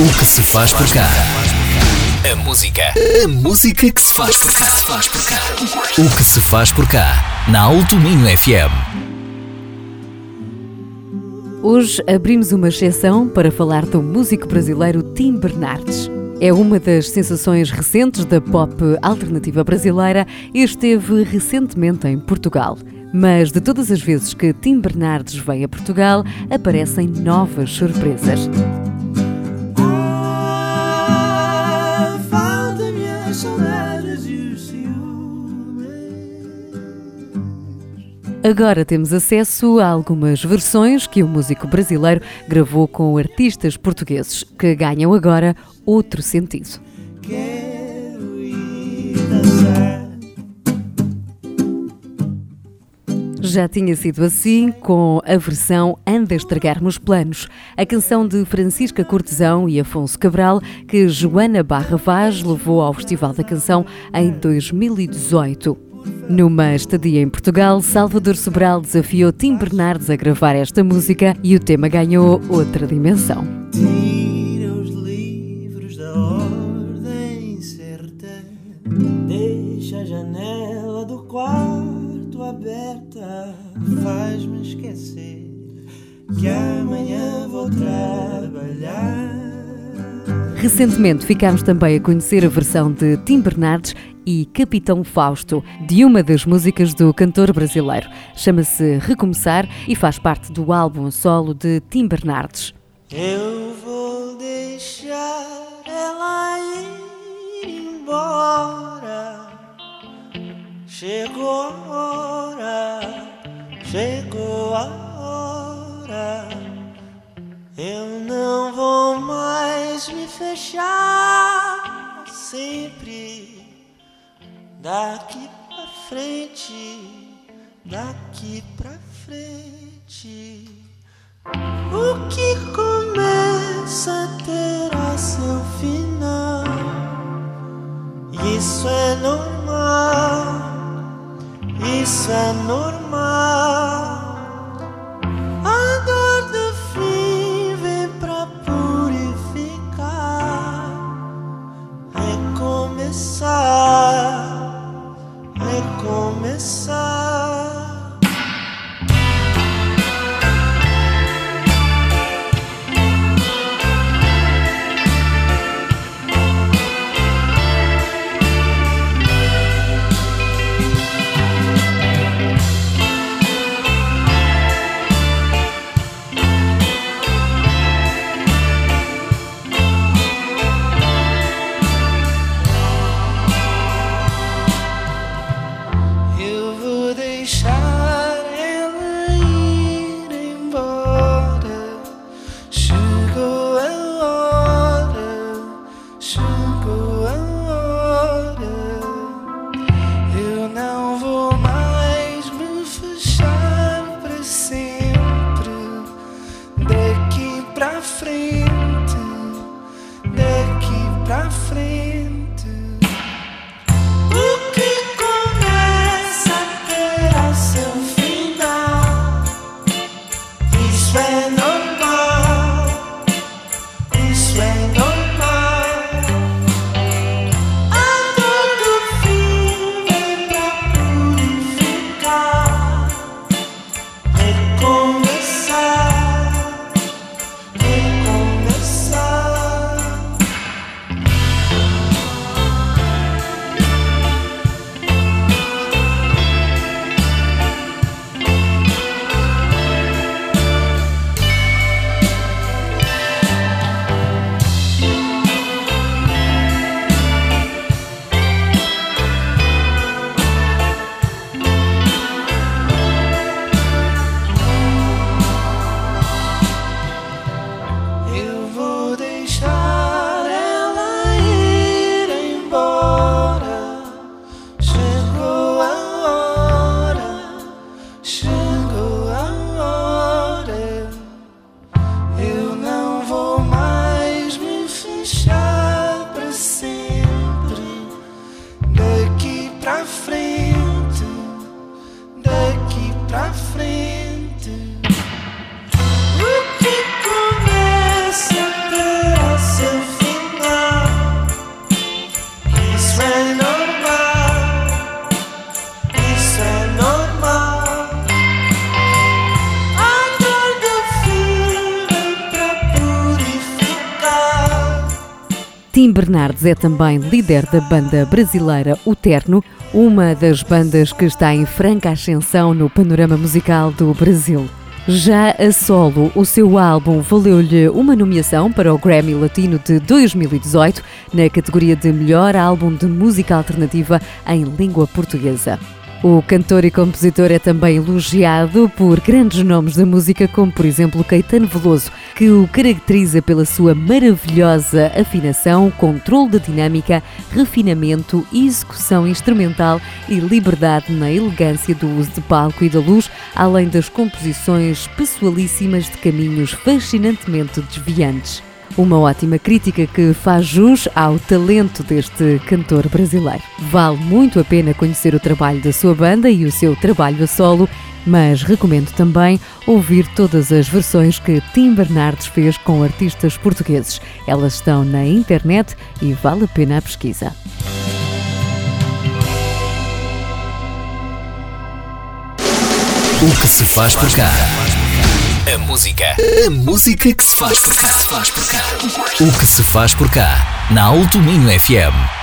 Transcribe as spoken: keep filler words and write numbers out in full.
O que se faz por cá. A música. A música que se faz por cá. Faz por cá. O que se faz por cá. Na Alto Minho F M. Hoje abrimos uma exceção para falar do músico brasileiro Tim Bernardes. É uma das sensações recentes da pop alternativa brasileira e esteve recentemente em Portugal. Mas de todas as vezes que Tim Bernardes vem a Portugal, aparecem novas surpresas. Agora temos acesso a algumas versões que o músico brasileiro gravou com artistas portugueses, que ganham agora outro sentido. Quero ir dançar. Já tinha sido assim com a versão Anda a Estragar Meus Planos, a canção de Francisca Cortesão e Afonso Cabral, que Joana Barra Vaz levou ao Festival da Canção em dois mil e dezoito. Numa estadia em Portugal, Salvador Sobral desafiou Tim Bernardes a gravar esta música e o tema ganhou outra dimensão. Tira os livros da ordem certa, deixa a janela do quarto aberta, faz-me esquecer que amanhã vou trabalhar. Recentemente ficámos também a conhecer a versão de Tim Bernardes e Capitão Fausto, de uma das músicas do cantor brasileiro. Chama-se Recomeçar e faz parte do álbum solo de Tim Bernardes. Eu vou deixar ela ir embora. Chegou a hora, chegou a hora. Eu não vou mais me fechar sempre. Daqui pra frente, daqui pra frente. O que começa terá seu final. Isso é normal, isso é normal. A dor do fim vem pra purificar, recomeçar. Recomeçar. Tim Bernardes é também líder da banda brasileira O Terno, uma das bandas que está em franca ascensão no panorama musical do Brasil. Já a solo, o seu álbum valeu-lhe uma nomeação para o Grammy Latino de dois mil e dezoito na categoria de melhor álbum de música alternativa em língua portuguesa. O cantor e compositor é também elogiado por grandes nomes da música, como por exemplo Caetano Veloso, que o caracteriza pela sua maravilhosa afinação, controle da dinâmica, refinamento, execução instrumental e liberdade na elegância do uso de palco e da luz, além das composições pessoalíssimas de caminhos fascinantemente desviantes. Uma ótima crítica que faz jus ao talento deste cantor brasileiro. Vale muito a pena conhecer o trabalho da sua banda e o seu trabalho a solo, mas recomendo também ouvir todas as versões que Tim Bernardes fez com artistas portugueses. Elas estão na internet e vale a pena a pesquisa. O que se faz por cá? A música. A música que se faz por cá. Se faz por cá. O que se faz por cá? Na Alto Minho F M.